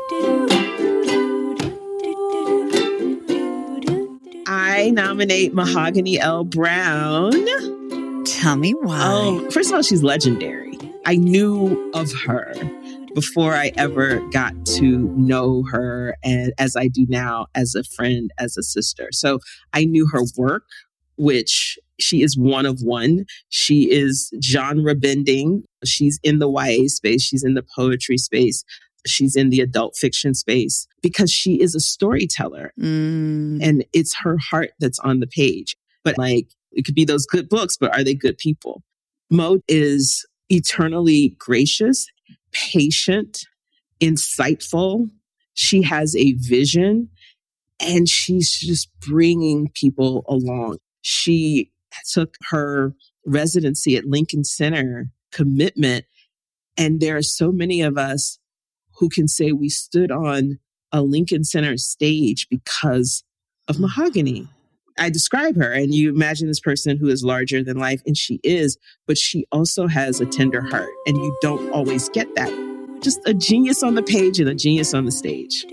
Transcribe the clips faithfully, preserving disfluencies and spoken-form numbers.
I nominate Mahogany L. Browne. Tell me why. Oh, first of all, she's legendary. I knew of her before I ever got to know her, and as I do now as a friend, as a sister. So I knew her work, which she is one of one. She is genre bending. She's in the Y A space. She's in the poetry space. She's in the adult fiction space because she is a storyteller. Mm. And it's her heart that's on the page. But like, it could be those good books, but are they good people? Mo is eternally gracious, patient, insightful. She has a vision and she's just bringing people along. She took her residency at Lincoln Center commitment. And there are so many of us who can say we stood on a Lincoln Center stage because of Mahogany. I describe her and you imagine this person who is larger than life, and she is, but she also has a tender heart, and you don't always get that. Just a genius on the page and a genius on the stage.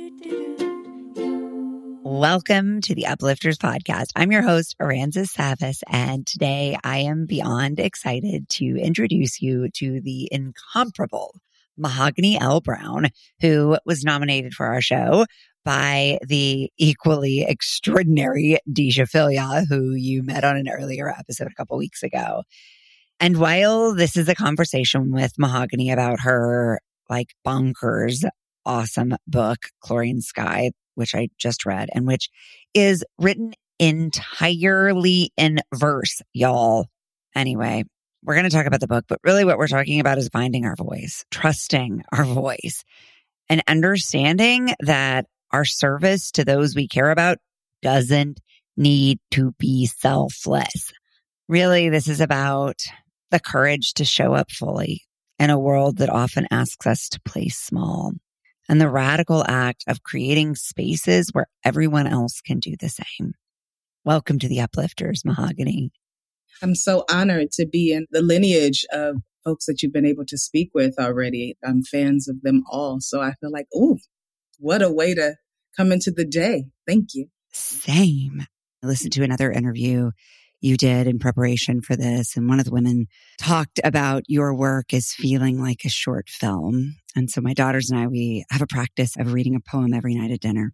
Welcome to the Uplifters Podcast. I'm your host, Aranza Savas, and today I am beyond excited to introduce you to the incomparable Mahogany L. Browne, who was nominated for our show by the equally extraordinary Deja Filia, who you met on an earlier episode a couple weeks ago. And while this is a conversation with Mahogany about her like bonkers awesome book, Chlorine Sky, which I just read, and which is written entirely in verse, y'all. Anyway, we're going to talk about the book, but really what we're talking about is finding our voice, trusting our voice, and understanding that our service to those we care about doesn't need to be selfless. Really, this is about the courage to show up fully in a world that often asks us to play small, and the radical act of creating spaces where everyone else can do the same. Welcome to the Uplifters, Mahogany. I'm so honored to be in the lineage of folks that you've been able to speak with already. I'm fans of them all. So I feel like, ooh, what a way to come into the day. Thank you. Same. I listened to another interview you did in preparation for this, and one of the women talked about your work as feeling like a short film. And so my daughters and I, we have a practice of reading a poem every night at dinner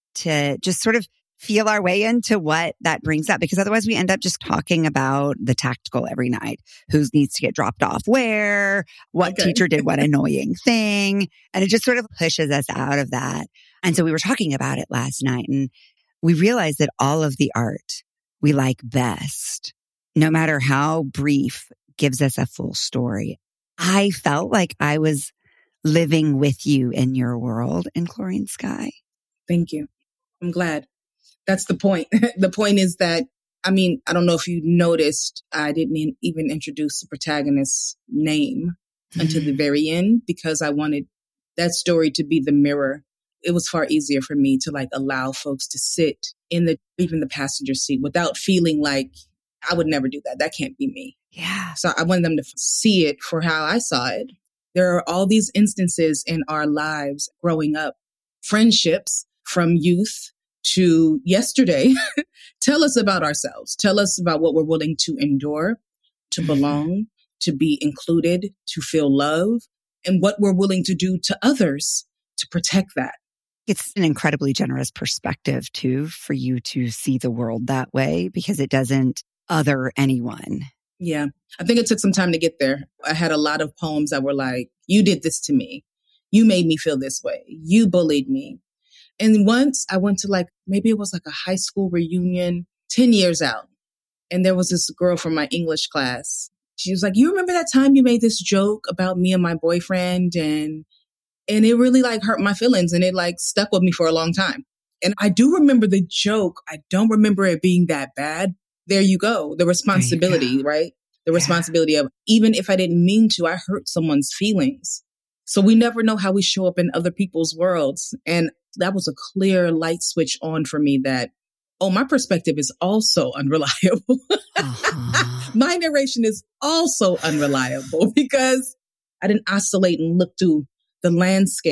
to just sort of feel our way into what that brings up, because otherwise we end up just talking about the tactical every night. Who needs to get dropped off where, what Okay. teacher did what annoying thing. And it just sort of pushes us out of that. And so we were talking about it last night, and we realized that all of the art we like best, no matter how brief, gives us a full story. I felt like I was living with you in your world in Chlorine Sky. Thank you. I'm glad. That's the point. The point is that, I mean, I don't know if you noticed, I didn't even introduce the protagonist's name mm-hmm. until the very end, because I wanted that story to be the mirror. It was far easier for me to like allow folks to sit in the, even the passenger seat without feeling like I would never do that. That can't be me. Yeah. So I wanted them to see it for how I saw it. There are all these instances in our lives growing up, friendships from youth to yesterday. Tell us about ourselves. Tell us about what we're willing to endure, to belong, to be included, to feel love, and what we're willing to do to others to protect that. It's an incredibly generous perspective, too, for you to see the world that way, because it doesn't other anyone. Yeah. I think it took some time to get there. I had a lot of poems that were like, you did this to me. You made me feel this way. You bullied me. And once I went to like, maybe it was like a high school reunion, ten years out. And there was this girl from my English class. She was like, you remember that time you made this joke about me and my boyfriend? And, and it really like hurt my feelings, and it like stuck with me for a long time. And I do remember the joke. I don't remember it being that bad. There you go. The responsibility, right? The yeah. responsibility of, even if I didn't mean to, I hurt someone's feelings. So we never know how we show up in other people's worlds. And that was a clear light switch on for me that, oh, my perspective is also unreliable. Uh-huh. My narration is also unreliable because I didn't oscillate and look through the landscape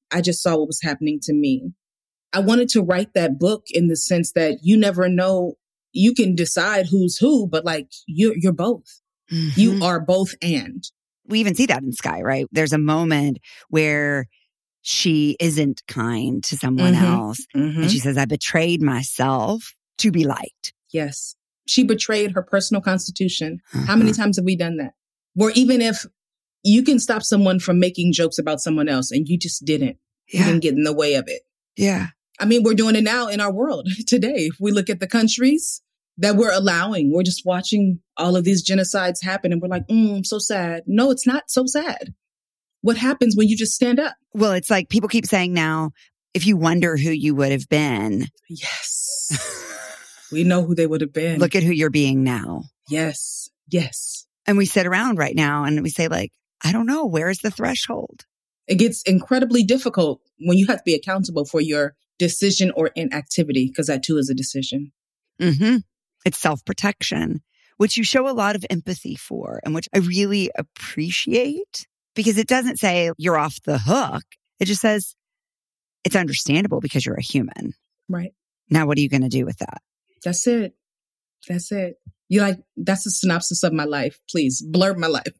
I just saw what was happening to me. I wanted to write that book in the sense that you never know, you can decide who's who, but like you're, you're both. Mm-hmm. You are both and. We even see that in Skye, right? There's a moment where she isn't kind to someone mm-hmm. else. Mm-hmm. And she says, I betrayed myself to be liked. Yes. She betrayed her personal constitution. Uh-huh. How many times have we done that? Or even if you can stop someone from making jokes about someone else and you just didn't. Yeah. You didn't get in the way of it. Yeah. I mean, we're doing it now in our world today. If we look at the countries that we're allowing, we're just watching all of these genocides happen and we're like, mm, so sad. No, it's not so sad. What happens when you just stand up? Well, it's like people keep saying now, if you wonder who you would have been. Yes. We know who they would have been. Look at who you're being now. Yes. Yes. And we sit around right now and we say like, I don't know, where's the threshold? It gets incredibly difficult when you have to be accountable for your decision or inactivity, because that too is a decision. Mm-hmm. It's self-protection, which you show a lot of empathy for and which I really appreciate, because it doesn't say you're off the hook. It just says it's understandable because you're a human. Right. Now, what are you going to do with that? That's it. That's it. You like, that's a synopsis of my life. Please blur my life.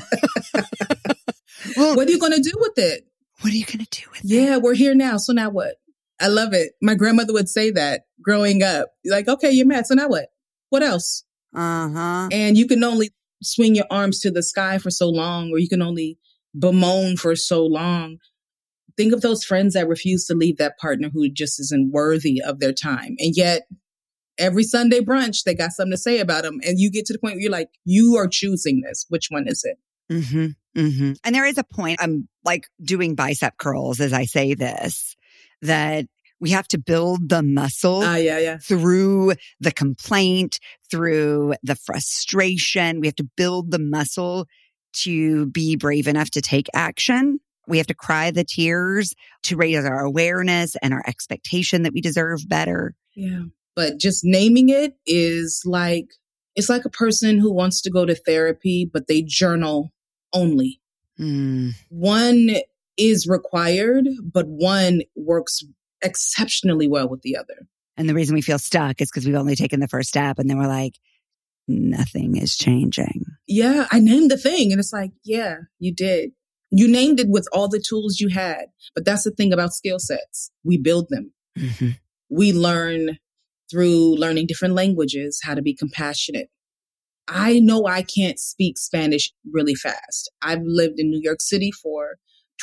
Well, what are you going to do with it? What are you going to do with yeah, it? Yeah, we're here now. So now what? I love it. My grandmother would say that growing up. Like, okay, you're mad. So now what? What else? Uh-huh. And you can only swing your arms to the sky for so long, or you can only bemoan for so long. Think of those friends that refuse to leave that partner who just isn't worthy of their time. And yet every Sunday brunch, they got something to say about them. And you get to the point where you're like, you are choosing this. Which one is it? Mm-hmm. Mm-hmm. And there is a point, I'm like doing bicep curls as I say this, that we have to build the muscle uh, yeah, yeah. through the complaint, through the frustration. We have to build the muscle to be brave enough to take action. We have to cry the tears to raise our awareness and our expectation that we deserve better. Yeah. But just naming it is like, it's like a person who wants to go to therapy, but they journal only. Mm. One is required, but one works exceptionally well with the other. And the reason we feel stuck is because we've only taken the first step and then we're like, nothing is changing. Yeah, I named the thing. And it's like, yeah, you did. You named it with all the tools you had. But that's the thing about skill sets. We build them. Mm-hmm. We learn through learning different languages, how to be compassionate. I know I can't speak Spanish really fast. I've lived in New York City for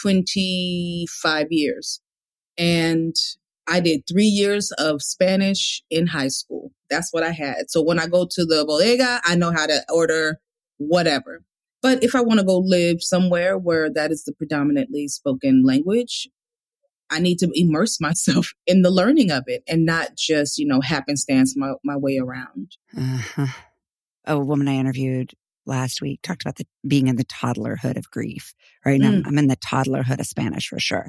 twenty-five years. And I did three years of Spanish in high school. That's what I had. So when I go to the bodega, I know how to order whatever. But if I want to go live somewhere where that is the predominantly spoken language, I need to immerse myself in the learning of it and not just, you know, happenstance my, my way around. Uh-huh. A woman I interviewed last week talked about the, being in the toddlerhood of grief, right? And mm. I'm, I'm in the toddlerhood of Spanish for sure.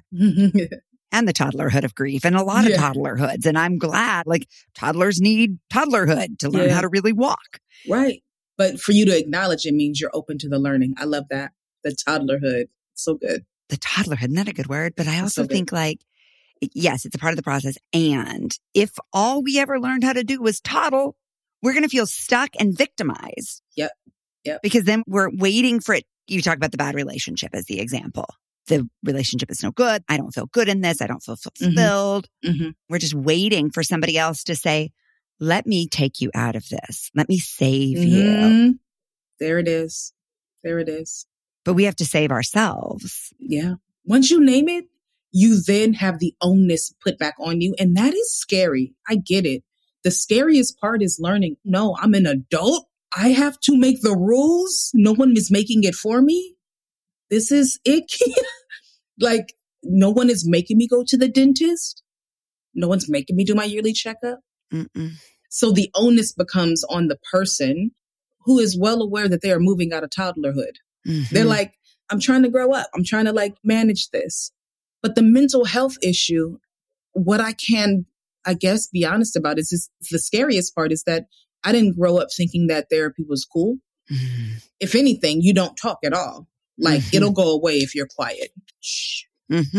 And the toddlerhood of grief and a lot yeah. of toddlerhoods. And I'm glad, like, toddlers need toddlerhood to learn yeah. how to really walk. Right. But for you to acknowledge it means you're open to the learning. I love that. The toddlerhood. So good. The toddlerhood, isn't that a good word? But I also so think like, yes, it's a part of the process. And if all we ever learned how to do was toddle, we're going to feel stuck and victimized. Yep. Yep. Because then we're waiting for it. You talk about the bad relationship as the example. The relationship is no good. I don't feel good in this. I don't feel fulfilled. Mm-hmm. We're just waiting for somebody else to say, let me take you out of this. Let me save mm-hmm. you. There it is. There it is. But we have to save ourselves. Yeah. Once you name it, you then have the onus put back on you. And that is scary. I get it. The scariest part is learning, no, I'm an adult. I have to make the rules. No one is making it for me. This is icky. Like, no one is making me go to the dentist. No one's making me do my yearly checkup. Mm-mm. So the onus becomes on the person who is well aware that they are moving out of toddlerhood. Mm-hmm. They're like, I'm trying to grow up. I'm trying to like manage this. But the mental health issue, what I can, I guess, be honest about is this, the scariest part is that I didn't grow up thinking that therapy was cool. Mm-hmm. If anything, you don't talk at all. Like, mm-hmm. it'll go away if you're quiet. Shh. Mm-hmm.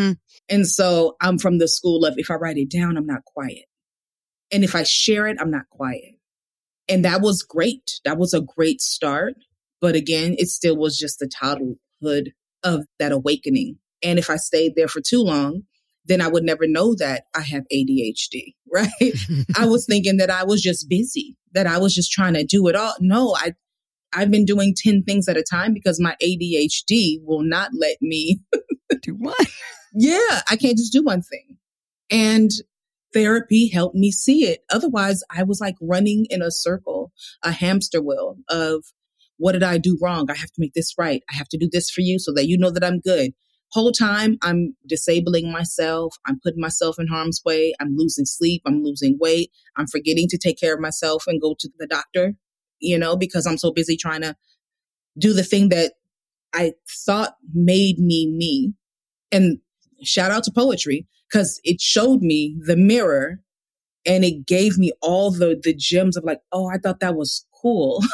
And so I'm from the school of if I write it down, I'm not quiet. And if I share it, I'm not quiet. And that was great. That was a great start. But again, it still was just the childhood of that awakening. And if I stayed there for too long, then I would never know that I have A D H D, right? I was thinking that I was just busy, that I was just trying to do it all. No, I, I've been doing ten things at a time because my A D H D will not let me do what? Yeah, I can't just do one thing. And therapy helped me see it. Otherwise, I was like running in a circle, a hamster wheel of what did I do wrong? I have to make this right. I have to do this for you so that you know that I'm good. Whole time I'm disabling myself. I'm putting myself in harm's way. I'm losing sleep. I'm losing weight. I'm forgetting to take care of myself and go to the doctor, you know, because I'm so busy trying to do the thing that I thought made me me. And shout out to poetry because it showed me the mirror and it gave me all the, the gems of like, oh, I thought that was cool.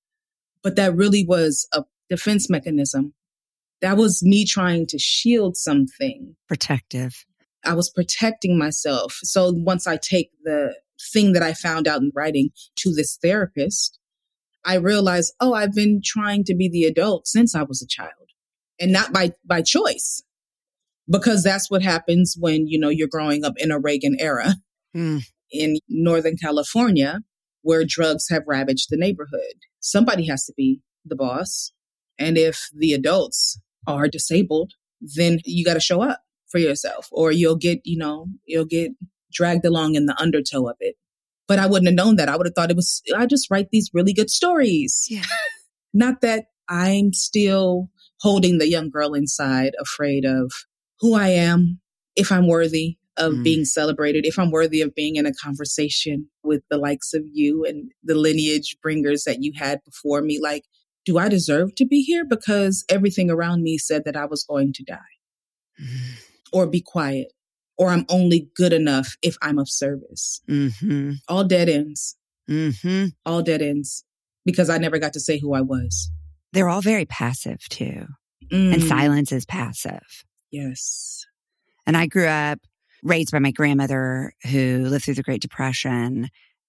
But that really was a defense mechanism. That was me trying to shield something. Protective. I was protecting myself. So once I take the thing that I found out in writing to this therapist, I realized, oh, I've been trying to be the adult since I was a child and not by, by choice. Because that's what happens when, you know, you're growing up in a Reagan era mm. in Northern California, where drugs have ravaged the neighborhood. Somebody has to be the boss. And if the adults are disabled, then you got to show up for yourself or you'll get, you know, you'll get dragged along in the undertow of it. But I wouldn't have known that. I would have thought it was, I just write these really good stories. Yeah. Not that I'm still holding the young girl inside, afraid of who I am, if I'm worthy of mm. being celebrated, if I'm worthy of being in a conversation with the likes of you and the lineage bringers that you had before me. Like, do I deserve to be here? Because everything around me said that I was going to die mm. or be quiet, or I'm only good enough if I'm of service. Mm-hmm. All dead ends. Mm-hmm. All dead ends because I never got to say who I was. They're all very passive too. Mm. And silence is passive. Yes. And I grew up raised by my grandmother who lived through the Great Depression,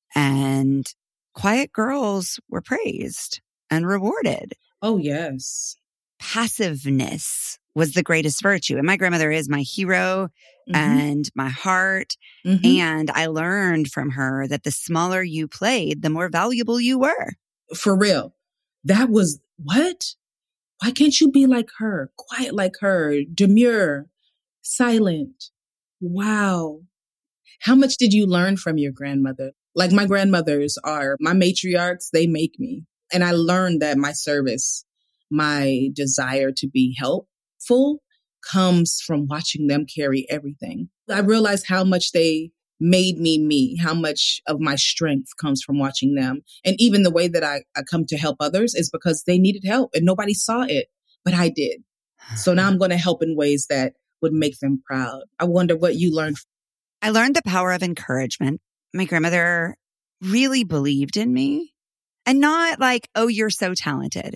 and quiet girls were praised and rewarded. Oh, yes. Passiveness was the greatest virtue. And my grandmother is my hero mm-hmm. and my heart. Mm-hmm. And I learned from her that the smaller you played, the more valuable you were. For real. That was what? Why can't you be like her, quiet like her, demure, silent? Wow. How much did you learn from your grandmother? Like my grandmothers are my matriarchs, they make me. And I learned that my service, my desire to be helpful comes from watching them carry everything. I realized how much they made me me, how much of my strength comes from watching them. And even the way that I, I come to help others is because they needed help and nobody saw it, but I did. So now I'm going to help in ways that would make them proud. I wonder what you learned. I learned the power of encouragement. My grandmother really believed in me, and not like, oh, you're so talented,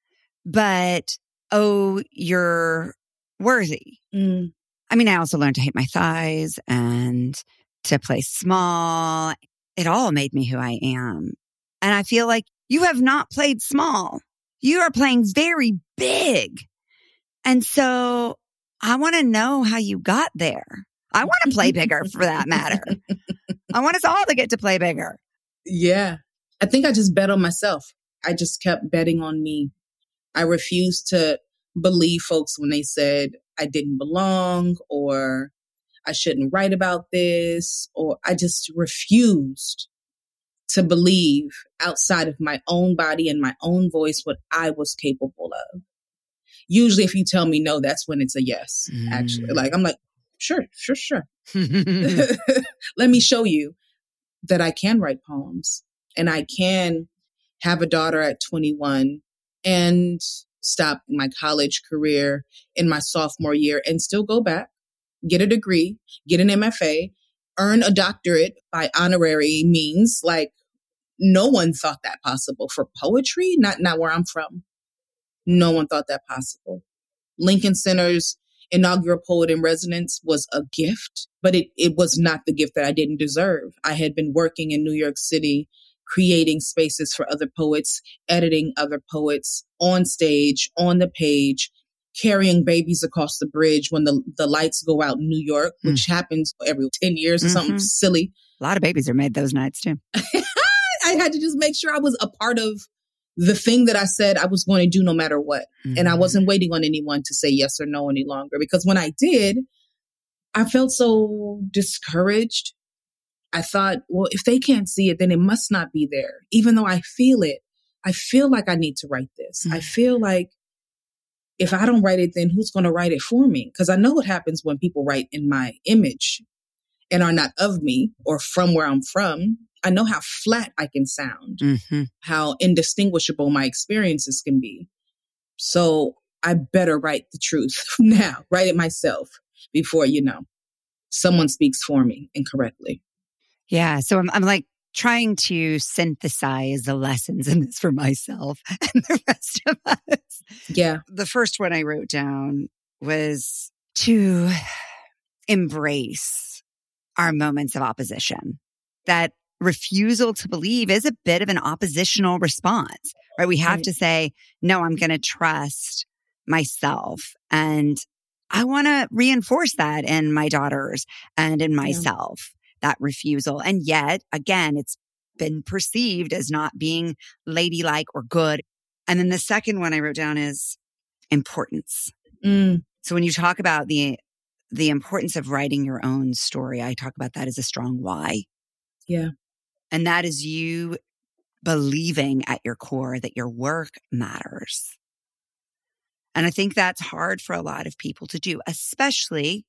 but, oh, you're worthy. Mm. I mean, I also learned to hate my thighs and to play small. It all made me who I am. And I feel like you have not played small. You are playing very big. And so I want to know how you got there. I want to play bigger for that matter. I want us all to get to play bigger. Yeah. I think I just bet on myself. I just kept betting on me. I refused to believe folks when they said I didn't belong or I shouldn't write about this, or I just refused to believe outside of my own body and my own voice what I was capable of. Usually if you tell me no, that's when it's a yes, mm. actually. Like, I'm like, sure, sure, sure. Let me show you that I can write poems and I can have a daughter at twenty-one and stop my college career in my sophomore year and still go back, get a degree, get an M F A, earn a doctorate by honorary means. Like, no one thought that possible for poetry, not, not where I'm from. No one thought that possible. Lincoln Center's inaugural Poet in Residence was a gift, but it, it was not the gift that I didn't deserve. I had been working in New York City, creating spaces for other poets, editing other poets on stage, on the page, carrying babies across the bridge when the, the lights go out in New York, which mm. happens every ten years or mm-hmm. something silly. A lot of babies are made those nights too. I had to just make sure I was a part of the thing that I said I was going to do no matter what. Mm-hmm. And I wasn't waiting on anyone to say yes or no any longer. Because when I did, I felt so discouraged. I thought, well, if they can't see it, then it must not be there. Even though I feel it, I feel like I need to write this. Mm-hmm. I feel like if I don't write it, then who's going to write it for me? Because I know what happens when people write in my image and are not of me or from where I'm from. I know how flat I can sound, mm-hmm. how indistinguishable my experiences can be. So I better write the truth now, write it myself before, you know, someone speaks for me incorrectly. Yeah. So I'm, I'm like trying to synthesize the lessons in this for myself and the rest of us. Yeah. The first one I wrote down was to embrace our moments of opposition. That refusal to believe is a bit of an oppositional response, right? We have right. to say, no, I'm going to trust myself. And I want to reinforce that in my daughters and in myself, yeah. that refusal. And yet, again, it's been perceived as not being ladylike or good. And then the second one I wrote down is importance. Mm. So when you talk about the the importance of writing your own story, I talk about that as a strong why. Yeah. And that is you believing at your core that your work matters. And I think that's hard for a lot of people to do, especially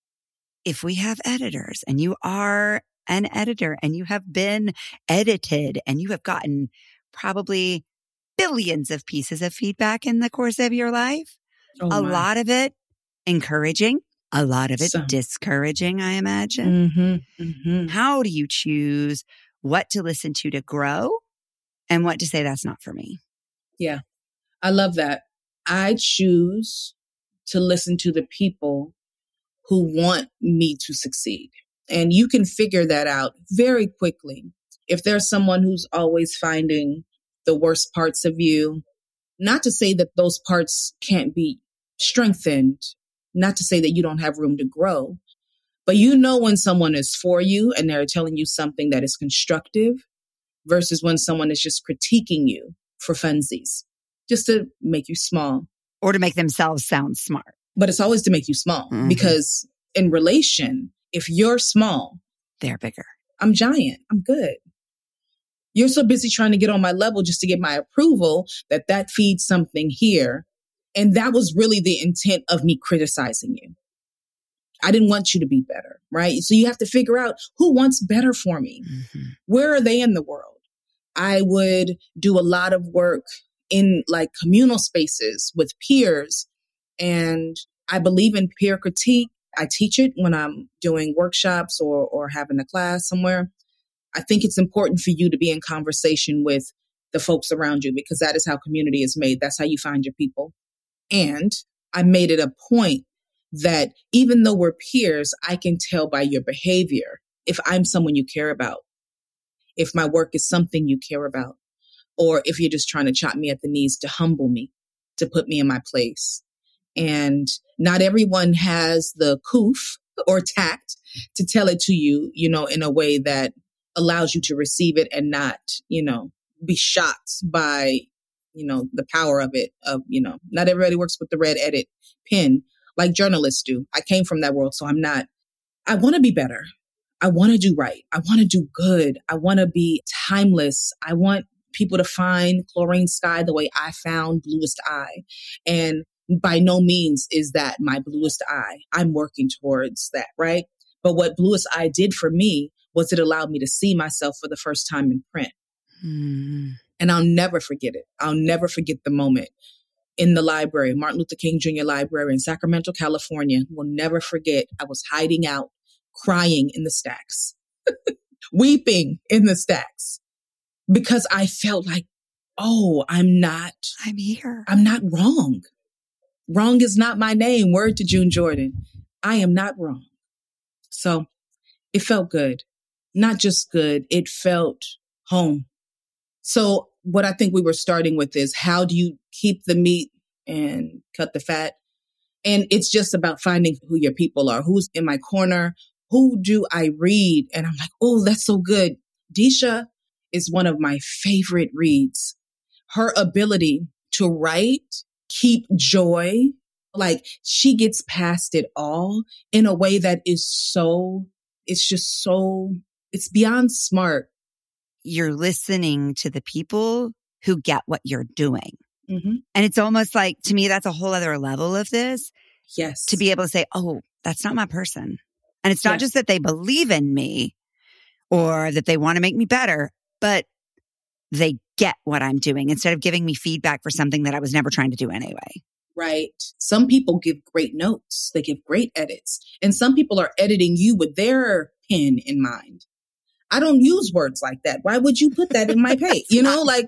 if we have editors and you are an editor and you have been edited and you have gotten probably billions of pieces of feedback in the course of your life. Oh a my. lot of it encouraging, a lot of it so. discouraging, I imagine. Mm-hmm, mm-hmm. How do you choose what to listen to to grow and what to say that's not for me? Yeah, I love that. I choose to listen to the people who want me to succeed. And you can figure that out very quickly. If there's someone who's always finding the worst parts of you, not to say that those parts can't be strengthened, not to say that you don't have room to grow, but you know when someone is for you and they're telling you something that is constructive versus when someone is just critiquing you for funsies, just to make you small. Or to make themselves sound smart. But it's always to make you small mm-hmm. because in relation, if you're small, they're bigger. I'm giant. I'm good. You're so busy trying to get on my level just to get my approval that that feeds something here. And that was really the intent of me criticizing you. I didn't want you to be better, right? So you have to figure out who wants better for me. Mm-hmm. Where are they in the world? I would do a lot of work in like communal spaces with peers. And I believe in peer critique. I teach it when I'm doing workshops or, or having a class somewhere. I think it's important for you to be in conversation with the folks around you because that is how community is made. That's how you find your people. And I made it a point that even though we're peers, I can tell by your behavior if I'm someone you care about, if my work is something you care about, or if you're just trying to chop me at the knees to humble me, to put me in my place. And not everyone has the coof or tact to tell it to you, you know, in a way that allows you to receive it and not, you know, be shocked by, you know, the power of it. Of, you know, not everybody works with the red edit pen like journalists do. I came from that world, so I'm not, I want to be better. I want to do right. I want to do good. I want to be timeless. I want people to find Chlorine Sky the way I found Bluest Eye. And by no means is that my bluest eye. I'm working towards that, right? But what Bluest Eye did for me was it allowed me to see myself for the first time in print. Mm. And I'll never forget it. I'll never forget the moment in the library, Martin Luther King Junior Library in Sacramento, California. Will never forget. I was hiding out, crying in the stacks, weeping in the stacks because I felt like, oh, I'm not, I'm here. I'm not wrong. Wrong is not my name. Word to June Jordan. I am not wrong. So it felt good. Not just good. It felt home. So what I think we were starting with is, how do you keep the meat and cut the fat? And it's just about finding who your people are, who's in my corner, who do I read? And I'm like, oh, that's so good. Deesha is one of my favorite reads. Her ability to write, keep joy, like she gets past it all in a way that is so, it's just so, it's beyond smart. You're listening to the people who get what you're doing. Mm-hmm. And it's almost like, to me, that's a whole other level of this. Yes. To be able to say, oh, that's not my person. And it's not Yes. just that they believe in me or that they want to make me better, but they get what I'm doing instead of giving me feedback for something that I was never trying to do anyway. Right. Some people give great notes. They give great edits. And some people are editing you with their pen in mind. I don't use words like that. Why would you put that in my page? You know, like,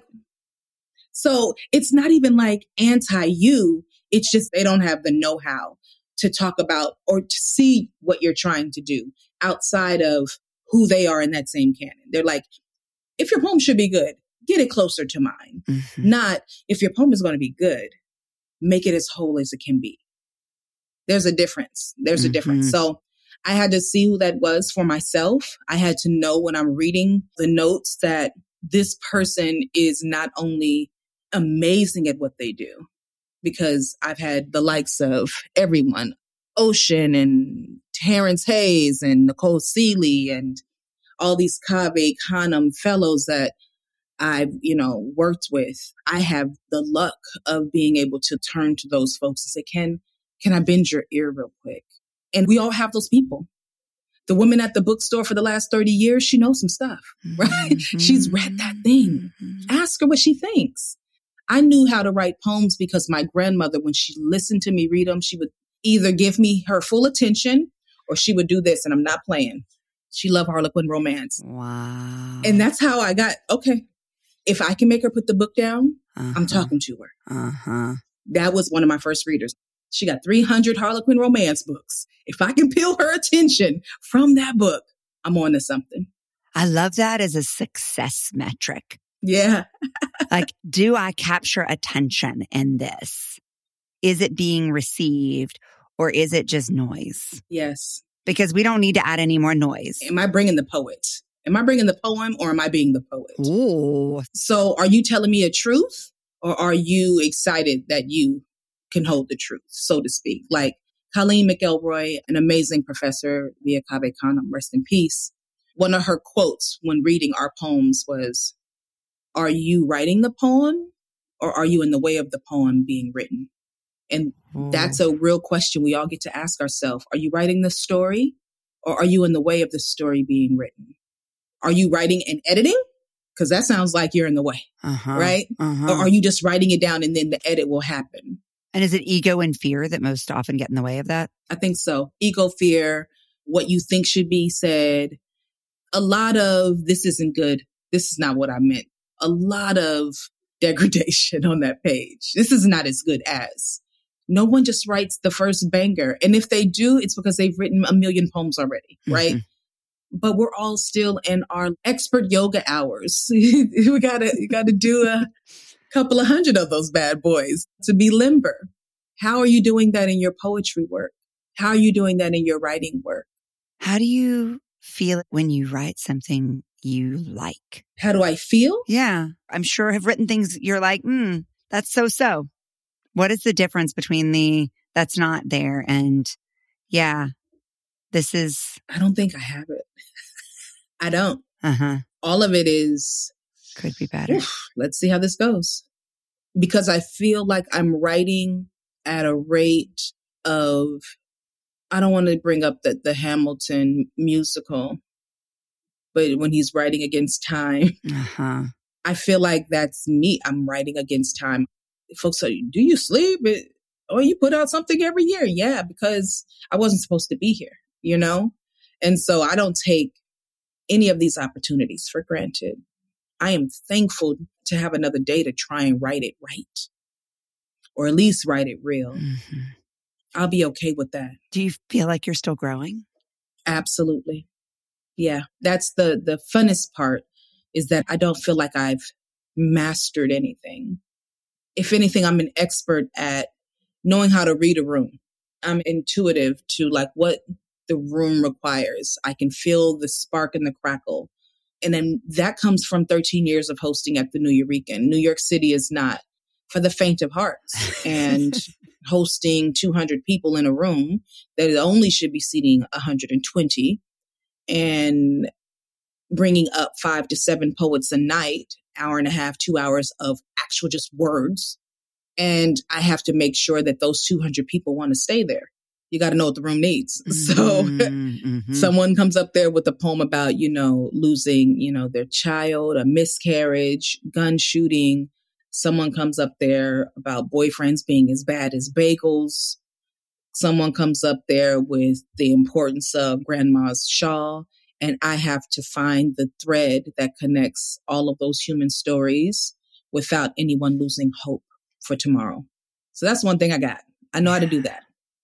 so it's not even like anti-you. It's just they don't have the know-how to talk about or to see what you're trying to do outside of who they are in that same canon. They're like, if your poem should be good, get it closer to mine. Mm-hmm. Not if your poem is going to be good, make it as whole as it can be. There's a difference. There's Mm-hmm. a difference. So I had to see who that was for myself. I had to know when I'm reading the notes that this person is not only amazing at what they do, because I've had the likes of everyone, Ocean and Terrence Hayes and Nicole Seeley and all these Cave Canem fellows that I've, you know, worked with. I have the luck of being able to turn to those folks and say, can, can I bend your ear real quick? And we all have those people. The woman at the bookstore for the last thirty years, she knows some stuff, right? Mm-hmm. She's read that thing. Mm-hmm. Ask her what she thinks. I knew how to write poems because my grandmother, when she listened to me read them, she would either give me her full attention or she would do this, and I'm not playing. She loved Harlequin romance. Wow. And that's how I got, okay, if I can make her put the book down, uh-huh. I'm talking to her. Uh-huh. That was one of my first readers. She got three hundred Harlequin romance books. If I can peel her attention from that book, I'm on to something. I love that as a success metric. Yeah. Like, do I capture attention in this? Is it being received or is it just noise? Yes. Because we don't need to add any more noise. Am I bringing the poet? Am I bringing the poem or am I being the poet? Ooh. So are you telling me a truth or are you excited that you can hold the truth, so to speak? Like Colleen McElroy, an amazing professor via Cave Canem, rest in peace. One of her quotes when reading our poems was, are you writing the poem or are you in the way of the poem being written? And Ooh. That's a real question we all get to ask ourselves. Are you writing the story or are you in the way of the story being written? Are you writing and editing? Because that sounds like you're in the way, uh-huh. right? Uh-huh. Or are you just writing it down and then the edit will happen? And is it ego and fear that most often get in the way of that? I think so. Ego, fear, what you think should be said. A lot of this isn't good. This is not what I meant. A lot of degradation on that page. This is not as good as. No one just writes the first banger. And if they do, it's because they've written a million poems already, right? Mm-hmm. But we're all still in our expert yoga hours. we gotta, you gotta do a couple of hundred of those bad boys to be limber. How are you doing that in your poetry work? How are you doing that in your writing work? How do you feel when you write something you like? How do I feel? Yeah, I'm sure I've written things you're like, hmm, that's so-so. What is the difference between the that's not there and yeah, this is... I don't think I have it. I don't. Uh-huh. All of it is... Could be better. Oof, let's see how this goes. Because I feel like I'm writing at a rate of... I don't want to bring up the, the Hamilton musical, but when he's writing against time, uh-huh. I feel like that's me. I'm writing against time. Folks say, do you sleep? Or you put out something every year? Yeah, because I wasn't supposed to be here, you know? And so I don't take any of these opportunities for granted. I am thankful to have another day to try and write it right. or at least write it real. Mm-hmm. I'll be okay with that. Do you feel like you're still growing? Absolutely. Yeah. That's the, the funnest part, is that I don't feel like I've mastered anything. If anything, I'm an expert at knowing how to read a room. I'm intuitive to like what the room requires. I can feel the spark and the crackle. And then that comes from thirteen years of hosting at the New Eurekan. New York City is not for the faint of hearts. And hosting two hundred people in a room that only should be seating one hundred twenty, and bringing up five to seven poets a night, hour and a half, two hours of actual just words. And I have to make sure that those two hundred people want to stay there. You got to know what the room needs. So mm-hmm. someone comes up there with a poem about, you know, losing, you know, their child, a miscarriage, gun shooting. Someone comes up there about boyfriends being as bad as bagels. Someone comes up there with the importance of grandma's shawl. And I have to find the thread that connects all of those human stories without anyone losing hope for tomorrow. So that's one thing I got. I know how to do that.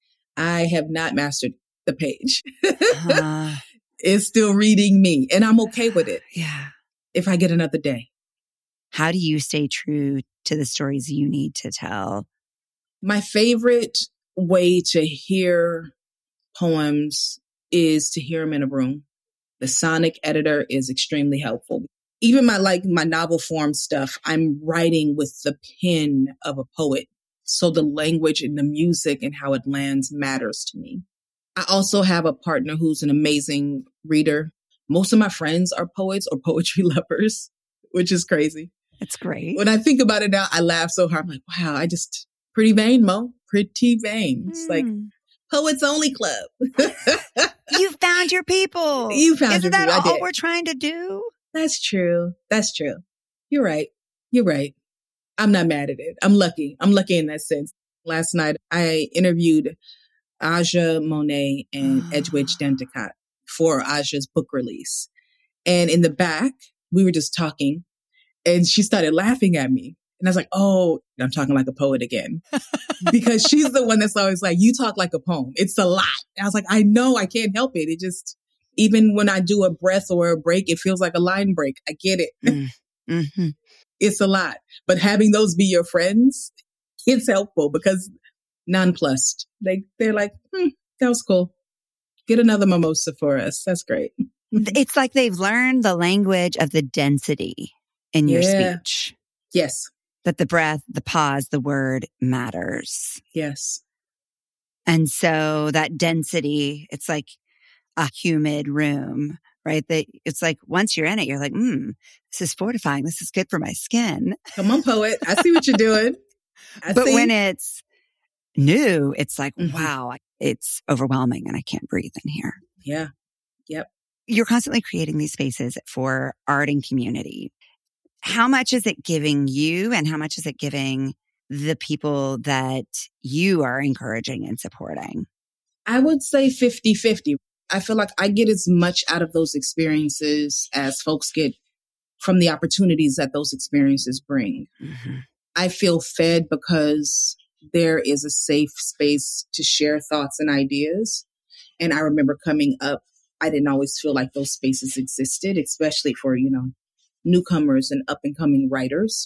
I have not mastered the page. uh, It's still reading me, and I'm okay with it. Yeah. If I get another day. How do you stay true to the stories you need to tell? My favorite way to hear poems is to hear them in a room. The sonic editor is extremely helpful. Even my like my novel form stuff, I'm writing with the pen of a poet. So the language and the music and how it lands matters to me. I also have a partner who's an amazing reader. Most of my friends are poets or poetry lovers, which is crazy. It's great. When I think about it now, I laugh so hard. I'm like, wow, I just, pretty vain, Mo. Pretty vain. It's Mm. like, Poets Only Club. You found your people. You found Isn't your that people. I all did. we're trying to do? That's true. That's true. You're right. You're right. I'm not mad at it. I'm lucky. I'm lucky in that sense. Last night, I interviewed Aja Monet and Edwidge Endicott for Aja's book release. And in the back, we were just talking, and she started laughing at me. And I was like, oh, I'm talking like a poet again. Because she's the one that's always like, you talk like a poem. It's a lot. And I was like, I know, I can't help it. It just, even when I do a breath or a break, it feels like a line break. I get it. Mm. Mm-hmm. It's a lot. But having those be your friends, it's helpful because nonplussed. They, they're like, hmm, that was cool. Get another mimosa for us. That's great. It's like they've learned the language of the density in your Yeah. speech. Yes. That the breath, the pause, the word matters. Yes. And so that density, it's like a humid room, right? That it's like once you're in it, you're like, hmm, this is fortifying. This is good for my skin. Come on, poet. I see what you're doing. I But see. when it's new, it's like, Mhm. wow, it's overwhelming and I can't breathe in here. Yeah. Yep. You're constantly creating these spaces for art and community. How much is it giving you and how much is it giving the people that you are encouraging and supporting? I would say fifty-fifty. I feel like I get as much out of those experiences as folks get from the opportunities that those experiences bring. Mm-hmm. I feel fed because there is a safe space to share thoughts and ideas. And I remember coming up, I didn't always feel like those spaces existed, especially for, you know, newcomers and up and coming writers.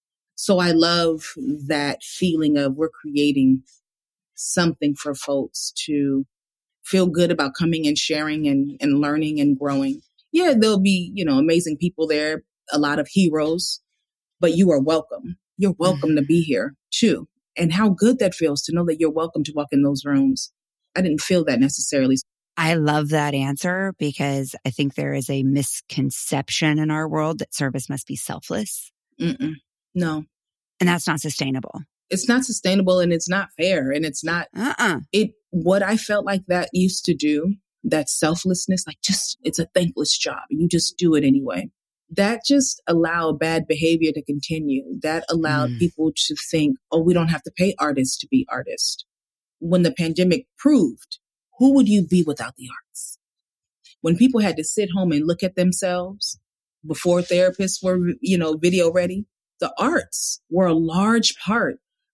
So I love that feeling of we're creating something for folks to feel good about coming and sharing and, and learning and growing. Yeah, there'll be, you know, amazing people there, a lot of heroes, but you are welcome. You're welcome to be here too. And how good that feels to know that you're welcome to walk in those rooms. I didn't feel that necessarily. I love that answer because I think there is a misconception in our world that service must be selfless. Mm-mm. No, And that's not sustainable. it's not sustainable and it's not fair. And it's not, Uh-uh. it, what I felt like that used to do, that selflessness, like just, it's a thankless job. You just do it anyway. That just allowed bad behavior to continue. That allowed Mm. people to think, oh, we don't have to pay artists to be artists. When the pandemic proved, who would you be without the arts? When people had to sit home and look at themselves before therapists were, you know, video ready, the arts were a large part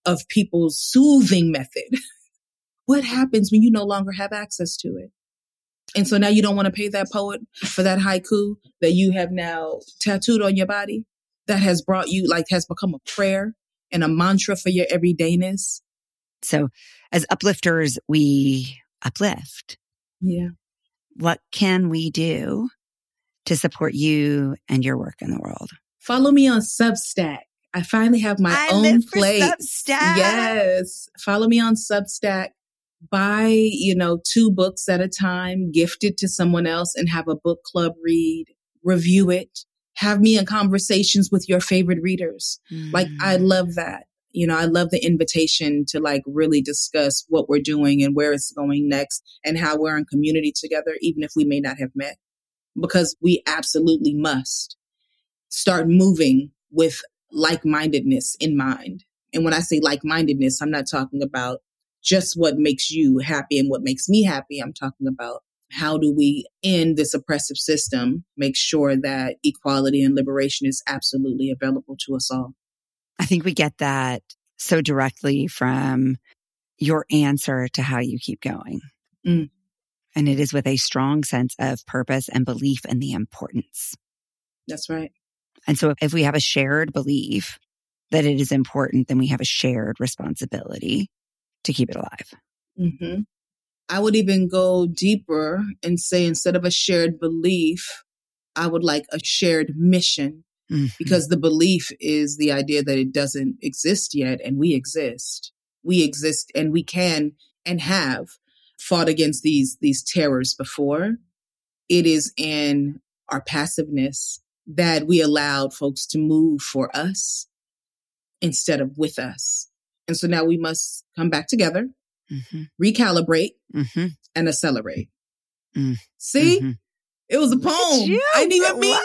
of people's soothing method. What happens when you no longer have access to it? And so now you don't want to pay that poet for that haiku that you have now tattooed on your body that has brought you, like, has become a prayer and a mantra for your everydayness. So as uplifters, we uplift. Yeah. What can we do to support you and your work in the world? Follow me on Substack. I finally have my I own live for place. Substack. Yes. Follow me on Substack. Buy, you know, two books at a time, gift it to someone else and have a book club read, review it, have me in conversations with your favorite readers. Mm. Like, I love that. You know, I love the invitation to like really discuss what we're doing and where it's going next and how we're in community together, even if we may not have met, because we absolutely must start moving with like-mindedness in mind. And when I say like-mindedness, I'm not talking about just what makes you happy and what makes me happy. I'm talking about how do we end this oppressive system, make sure that equality and liberation is absolutely available to us all. I think we get that so directly from your answer to how you keep going. Mm. And it is with a strong sense of purpose and belief in the importance. That's right. And so if we have a shared belief that it is important, then we have a shared responsibility to keep it alive. Mm-hmm. I would even go deeper and say, instead of a shared belief, I would like a shared mission, mm-hmm. because the belief is the idea that it doesn't exist yet, and we exist. We exist, and we can and have fought against these, these terrors before. It is in our passiveness that we allowed folks to move for us instead of with us. And so now we must come back together, mm-hmm. recalibrate, mm-hmm. and accelerate. Mm-hmm. See, mm-hmm. It was a poem. You, I didn't even mean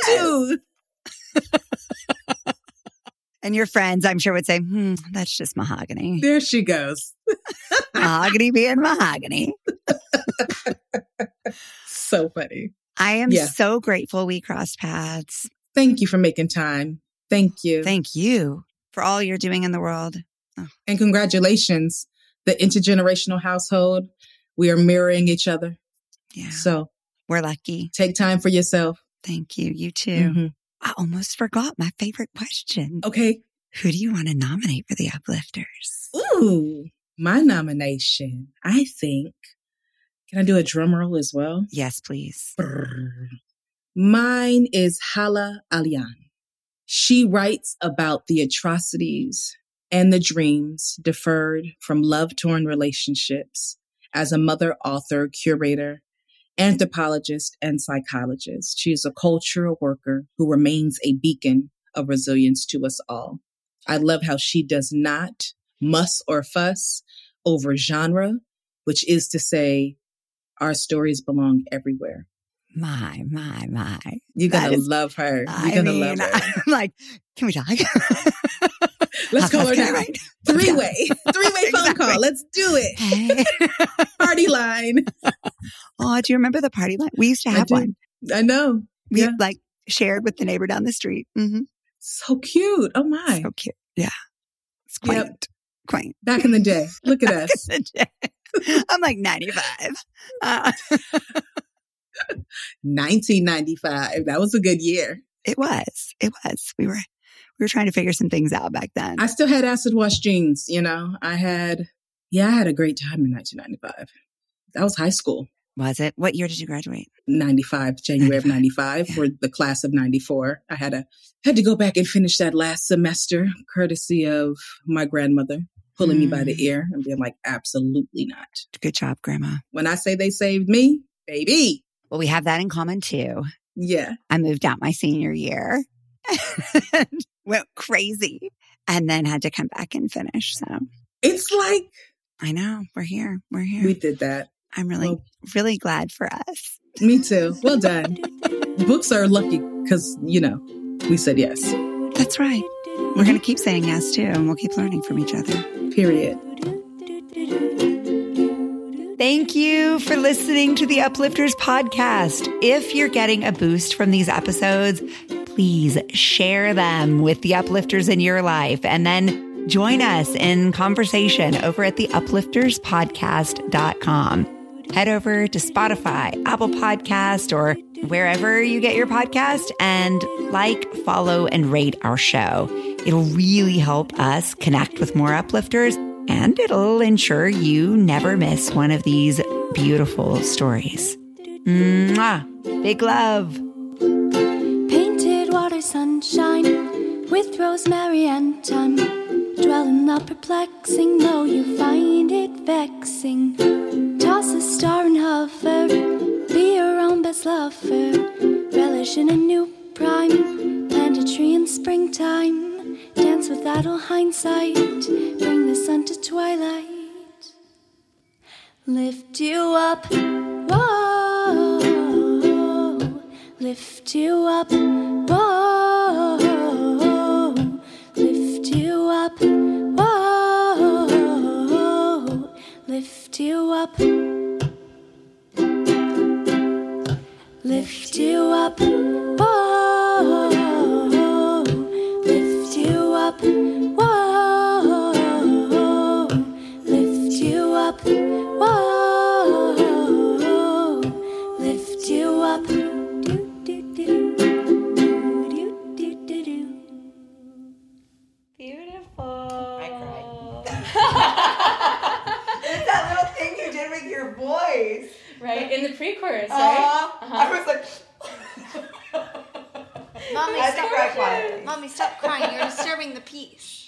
to. And your friends, I'm sure, would say, hmm, that's just mahogany. There she goes. Mahogany being mahogany. So funny. I am yeah. so grateful we crossed paths. Thank you for making time. Thank you. Thank you for all you're doing in the world. Oh. And congratulations, the intergenerational household. We are mirroring each other. Yeah. So we're lucky. Take time for yourself. Thank you. You too. Mm-hmm. I almost forgot my favorite question. Okay. Who do you want to nominate for the Uplifters? Ooh, my nomination, I think. Can I do a drum roll as well? Yes, please. Brrr. Mine is Hala Alian. She writes about the atrocities and the dreams deferred from love-torn relationships as a mother, author, curator, anthropologist, and psychologist. She is a cultural worker who remains a beacon of resilience to us all. I love how she does not muss or fuss over genre, which is to say, our stories belong everywhere. My, my, my. You're going to love her. You're going to love her. I'm like, can we talk? Let's call her now. Right. Three-way. Three-way phone exactly. call. Let's do it. Hey. Party line. Oh, do you remember the party line? We used to have I one. I know. We yeah. like shared with the neighbor down the street. Mm-hmm. So cute. Oh, my. So cute. Yeah. It's quaint. Yep. Quaint. Back in the day. Look at us. In the day. I'm like ninety-five. Uh, nineteen ninety-five. That was a good year. It was. It was. We were we were trying to figure some things out back then. I still had acid wash jeans, you know. I had, yeah, I had a great time in nineteen ninety-five. That was high school. Was it? What year did you graduate? ninety-five, January of ninety-five yeah. for the class of ninety-four. I had a had to go back and finish that last semester, courtesy of my grandmother pulling mm. me by the ear and being like, absolutely not. Good job, Grandma. When I say they saved me, baby. Well, we have that in common too. Yeah. I moved out my senior year. Went crazy. And then had to come back and finish. So it's like, I know. We're here. We're here. We did that. I'm really, well, really glad for us. Me too. Well done. Books are lucky because, you know, we said yes. That's right. We're going to keep saying yes too. And we'll keep learning from each other. Period. Thank you for listening to the Uplifters podcast. If you're getting a boost from these episodes, please share them with the Uplifters in your life and then Join us in conversation over at the uplifters podcast dot com. Head over to Spotify, Apple Podcast, or wherever you get your podcast and like, follow, and rate our show. It'll really help us connect with more uplifters, and it'll ensure you never miss one of these beautiful stories. Mwah! Big love. Painted water sunshine with rosemary and thyme. Dwell in the perplexing, though you find it vexing. Toss a star and hover, be your own best lover. Relish in a new prime, plant a tree in springtime. Dance with idle hindsight, bring the sun to twilight. Lift you up, whoa. Lift you up, whoa. Lift you up, whoa. Lift you up. Lift you up, whoa. Lift you up, whoa. Lift you up, whoa. Lift you up. Do, do, do, do, do, do, do, do. Beautiful. I cried. It's that little thing you did with your voice. Right, in the pre-chorus, Uh, right? Uh-huh. I was like... Mommy, I had to stop. cry quietly. Mommy, stop crying. You're disturbing the peace.